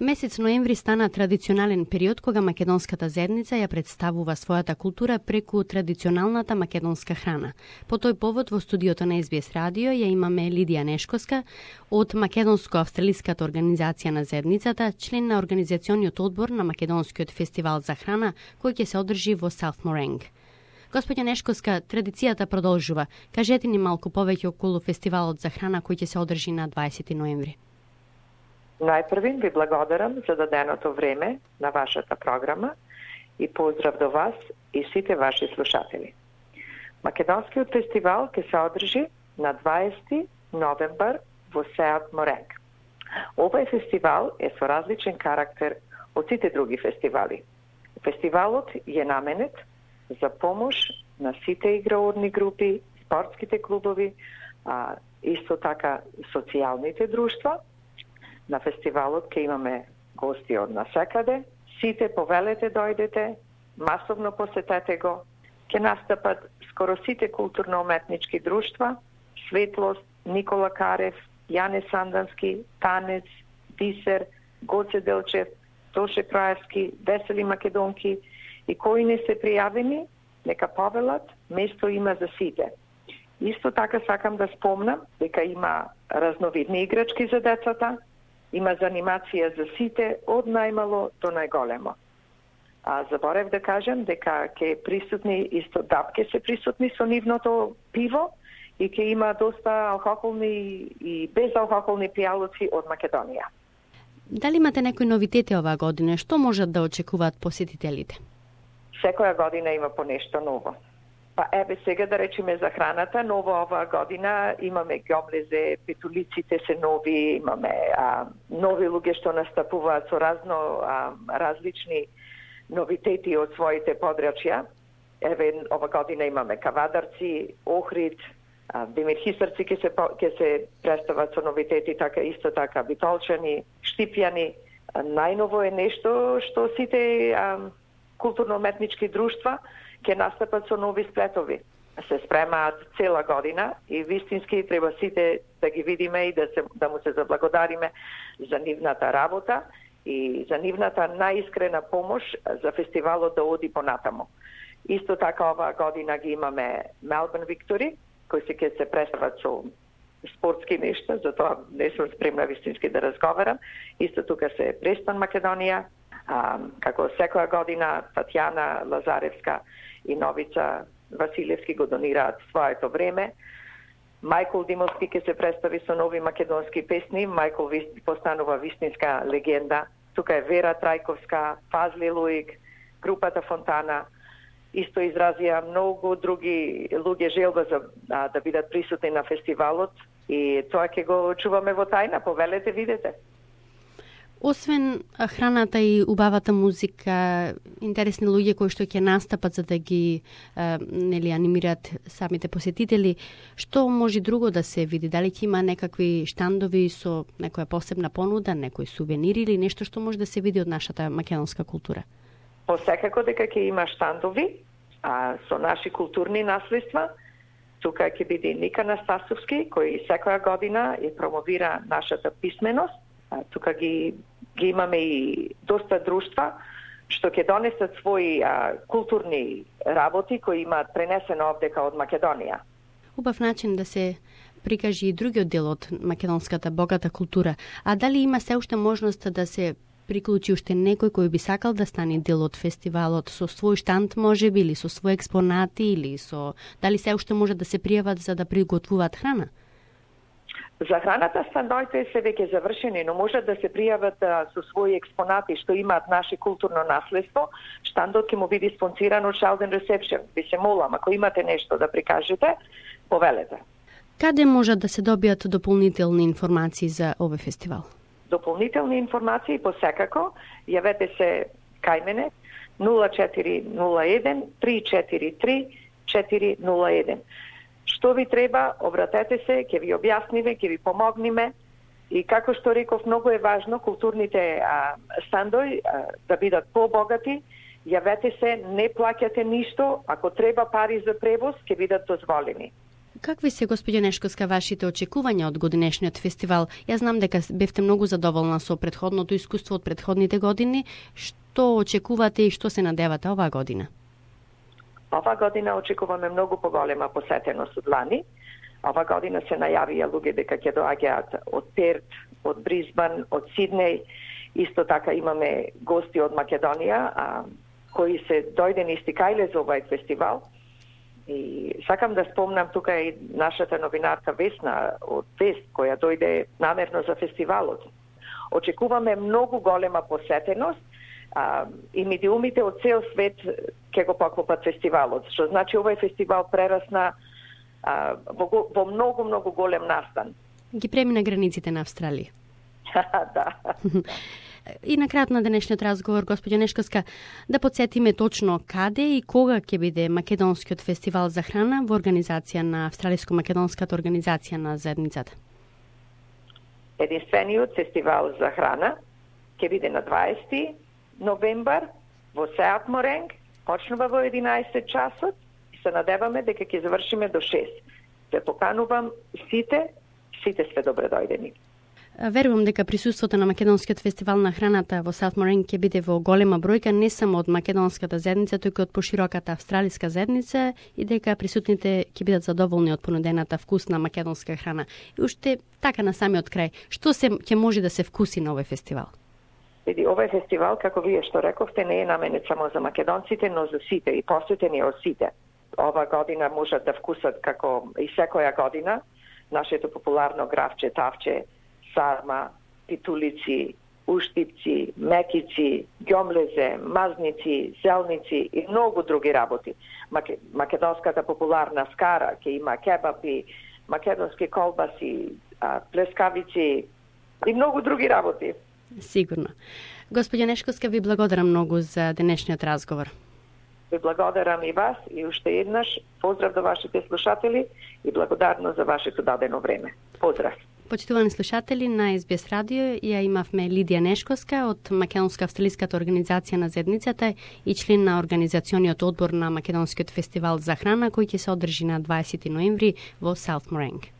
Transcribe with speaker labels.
Speaker 1: Месец ноември стана традиционален период кога македонската заедница ја представува својата култура преку традиционалната македонска храна. По тој повод во студиото на СБС радио ја имаме Лидија Нешковска од Македонско-австралиската организација на заедницата, член на организациониот одбор на Македонскиот фестивал за храна кој ќе се одржи во Саут Моренг. Господја Нешковска, традицијата продолжува. Кажете ни малку повеќе околу фестивалот за храна кој ќе се одржи на 20 ноември.
Speaker 2: Најпрвин ви благодарам за даденото време на вашата програма и поздрав до вас и сите ваши слушатели. Македонскиот фестивал ќе се одржи на 20 новембар во Саут Моренг. Овој фестивал е со различен карактер од сите други фестивали. Фестивалот е наменет за помош на сите играорни групи, спортските клубови, исто така социјалните друштва. На фестивалот ќе имаме гости од насекаде. Сите повелете дојдете, масовно посетете го. Ќе настапат скоро сите културно-уметнички друштва: Светлост, Никола Карев, Јане Сандански, Танец, Бисер, Гоце Делчев, Тоше Краевски, Весели Македонки, и кои не се пријавени, нека повелат, место има за сите. Исто така сакам да спомнам дека има разновидни играчки за децата, има занимација за сите од најмало до најголемо. Заборев да кажем дека ќе присутни исто дапке се присутни со нивното пиво и ќе има доста алкохолни и безалкохолни пијалоци од Македонија.
Speaker 1: Дали имате некои новитети оваа година? Што можат да очекуваат посетителите?
Speaker 2: Секоја година има по нешто ново. Еве сега да речеме за храната, ново оваа година имаме ѓомлезе, петулиците се нови, имаме нови луѓе што настапуваат со различни новитети од своите подрачја. Еве ова година имаме кавадарци, охрид, Демир Хисарци ќе се представат со новитети, така исто така битолчани, штипјани. Најново е нешто што сите културно-уметнички друштва ќе настапат со нови сплетови. Се спремаат цела година и вистински треба сите да ги видиме и да му се заблагодариме за нивната работа и за нивната најискрена помош за фестивалот да оди понатаму. Исто така оваа година ги имаме Мелбурн Виктори, кои ќе се представат со спортски нешта, затоа не сум спремна вистински да разговарам. Исто тука се Престон Македонија, како секоја година Татјана Лазаревска и Новица Василевски го донираат своето време. Мајкол Димовски ќе се представи со нови македонски песни. Мајкол постанува вистинска легенда. Тука е Вера Трајковска, Фазли Луик, групата Фонтана. Исто изразија многу други луѓе желба за да бидат присутни на фестивалот и тоа ќе го чуваме во тајна, повелете, видете.
Speaker 1: Освен храната и убавата музика, интересни луѓе кои што ќе настапат за да ги анимираат самите посетители, што може друго да се види? Дали ќе има некакви штандови со некоја посебна понуда, некои сувенири или нешто што може да се види од нашата македонска култура?
Speaker 2: Посекако дека ќе има штандови со наши културни наследства. Тука ќе биде Ника Настасовски, кој секоја година ја промовира нашата писменост. Тука ги имаме и доста друштва што ќе донесат своји културни работи кои имаат пренесено овдека од Македонија.
Speaker 1: Убав начин да се прикажи и другиот дел од македонската богата култура. А дали има се уште можност да се приклучи уште некој кој би сакал да стане дел од фестивалот со свој штанд можеби или со свои експонати или со дали се уште може да се пријават за да приготвуваат храна?
Speaker 2: За храната штандоите се веќе завршени, но можат да се пријават со своји експонати што имаат наше културно наследство. Штандот ќе му биде спонсиран од Sheldon Reception. Ви се молам, ако имате нешто да прикажете, повелете.
Speaker 1: Каде можат да се добијат дополнителни информации за овој фестивал?
Speaker 2: Дополнителни информации посекако јавете се кај мене 0401 343 401. Што ви треба, обратете се, ќе ви објасниме, ќе ви помогнеме и како што реков, многу е важно културните стандои да бидат побогати. Јавете се, не плаќате ништо, ако треба пари за превоз, ќе бидат дозволени.
Speaker 1: Какви се, господја Нешковска, вашите очекувања од годинешниот фестивал? Јас знам дека бевте многу задоволна со претходното искуство од претходните години. Што очекувате и што се надевате оваа година?
Speaker 2: Ова година очекуваме многу поголема посетеност од лани. Ова година се најавија луѓе дека ќе доаѓаат од Перт, од Бризбан, од Сиднеј. Исто така имаме гости од Македонија, кои се дојдени стикајле за овај фестивал. И сакам да спомнам тука и нашата новинарка Весна од Вест, која дојде намерно за фестивалот. Очекуваме многу голема посетеност и медиумите од цел свет ќе го поклопат фестивалот, што значи овај фестивал прерасна во многу голем настан.
Speaker 1: Ги премина границите на Австралија.
Speaker 2: Да.
Speaker 1: И на крајот на денешниот разговор, господја Нешковска, да подсетиме точно каде и кога ќе биде Македонскиот фестивал за храна во организација на Австралиско-македонската организација на заедницата.
Speaker 2: Единствениот фестивал за храна ќе биде на 20 новембар во Саутморенг, почнува во 11 часот и се надеваме дека ќе завршиме до 6. Ве поканувам сите све добре дојдени.
Speaker 1: Верувам дека присуството на Македонскиот фестивал на храната во Саутморенг ќе биде во голема бројка не само од македонската заедница, туку и од пошироката австралиска заедница и дека присутните ќе бидат задоволни од понудената вкусна македонска храна. И уште така на самиот крај, што се ќе може да се вкуси на овој фестивал?
Speaker 2: Види, овој фестивал, како вие што рековте, не е наменет само за македонците, но за сите и посветен е од сите. Ова година можат да вкусат како и секоја година нашето популарно гравче, тавче, сарма, питулици, уштипци, мекици, ѓомлезе, мазници, зелници и многу други работи. Македонската популарна скара, ќе има кебапи, македонски колбаси, плескавици и многу други работи.
Speaker 1: Сигурно. Господја Нешковска, ви благодарам многу за денешниот разговор.
Speaker 2: Ви благодарам и вас и уште еднаш поздрав до вашите слушатели и благодарност за вашето дадено време. Поздрав.
Speaker 1: Почитувани слушатели, на СБС радио ја имавме Лидија Нешковска од Македонско-австралиската организација на заедницата и член на организациониот одбор на Македонскиот фестивал за храна кој ќе се одржи на 20 ноември во Саутморенг.